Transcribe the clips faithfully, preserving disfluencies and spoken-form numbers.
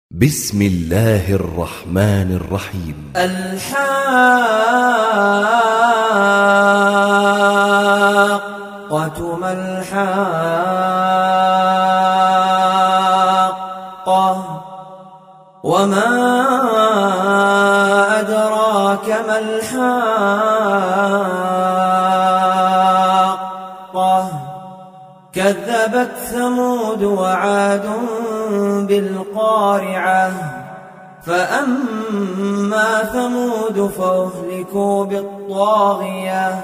بسم الله الرحمن الرحيم. الحاقة ما الحاقة وما أدراك ما الحاقة كذبت ثمود وعاد بالقارعة فأما ثمود فأهلكوا بالطاغية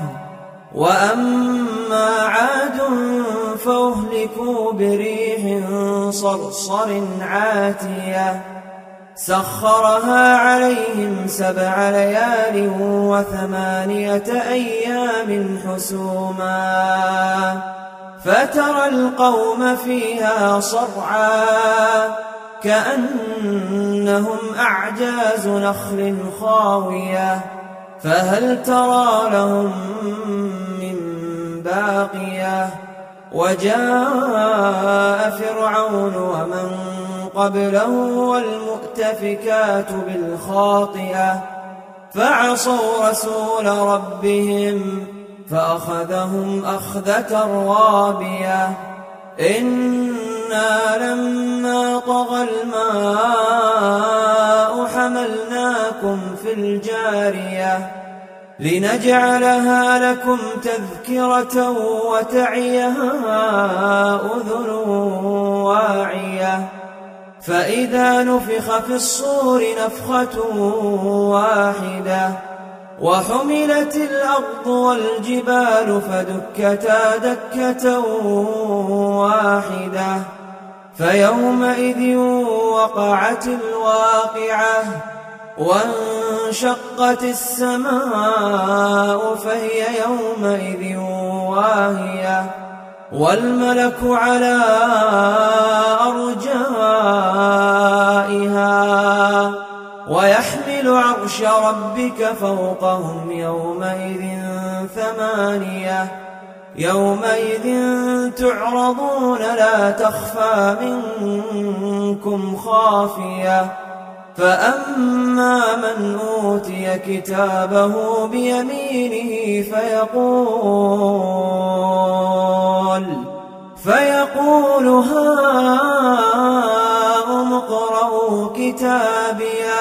وأما عاد فأهلكوا بريح صرصر عاتية سخرها عليهم سبع ليال وثمانية أيام حسوما فترى القوم فيها صرعا كأنهم أعجاز نخل خاوية فهل ترى لهم من باقية وجاء فرعون ومن قبله والمؤتفكات بالخاطئة فعصوا رسول ربهم فأخذهم أخذة رابية إنا لما طغى الماء حملناكم في الجارية لنجعلها لكم تذكرة وتعيها أذن واعية فإذا نفخ في الصور نفخة واحدة وحملت الأرض والجبال فدكتا دكة واحدة فيومئذ وقعت الواقعة وانشقت السماء فهي يومئذ واهية والملك على أرجائها ويحمل عرش ربك فوقهم يومئذ ثمانية يومئذ تعرضون لا تخفى منكم خافية فأما من أوتي كتابه بيمينه فيقول فيقول هاؤم اقرءوا كتابيه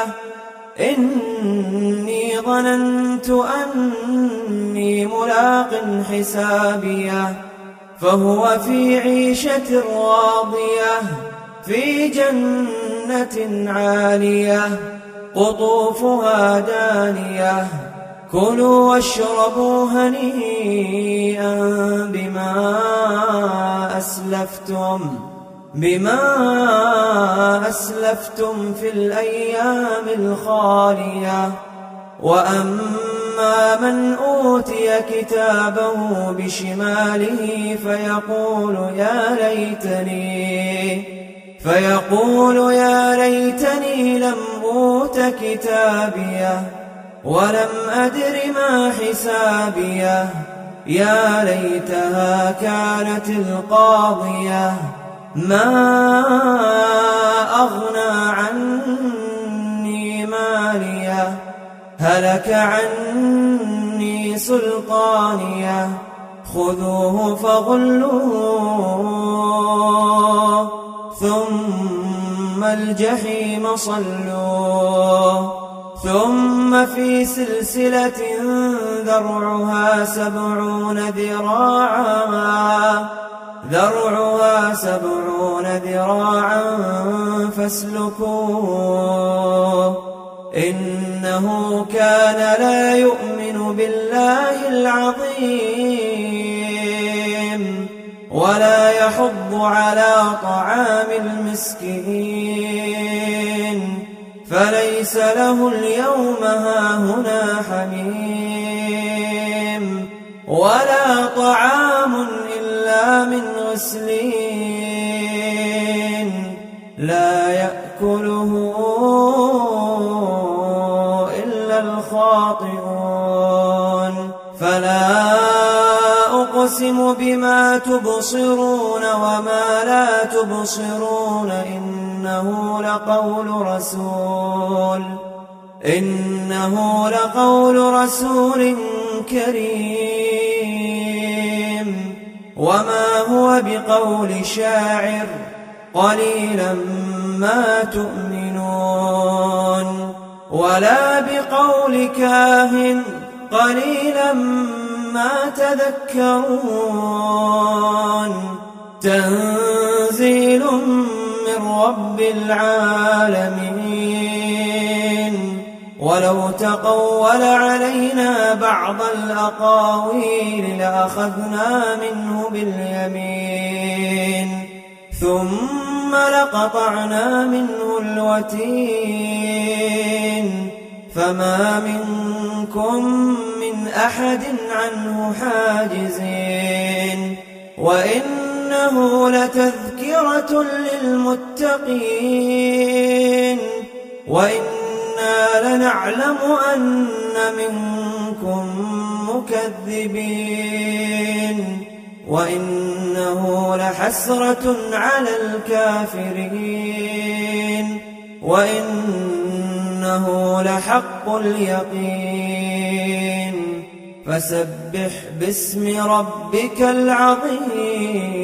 إني ظننت أني ملاق حسابيه فهو في عيشة راضية في جنة عالية قطوفها دانية كلوا واشربوا هنيئا بما أسلفتم بما أسلفتم في الأيام الخالية وأما من أوتي كتابه بشماله فيقول يا ليتني فيقول يا ليتني لم أوت كتابيه ولم أدر ما حسابيه يا ليتها كانت القاضية ما أغنى عني ماليه هلك عني سلطانيه خذوه فغلوه ثم الجحيم صلوه ثم في سلسلة ذرعها سبعون ذراعا ذرعها سبعون ذراعا فاسلكوه إنه كان لا يؤمن بالله العظيم ولا يحض على طعام المسكين فليس له اليوم هاهنا حميم ولا طعام إلا من غسلين لا يأكله إلا الخاطئون فلا أقسم بما تبصرون وما لا تبصرون إنه إنه لقول رسول إنه لقول رسول كريم وما هو بقول شاعر قليلا ما تؤمنون ولا بقول كاهن قليلا ما تذكرون تنزيل من رب العالمين ولو تقول علينا بعض الأقاويل لأخذنا منه باليمين ثم لقطعنا منه الوتين فما منكم من أحد عنه حاجزين وإنه لتذكرة للمتقين وإنا لنعلم أن منكم مكذبين وإنه لحسرة على الكافرين وإنه لحق اليقين فسبح باسم ربك العظيم.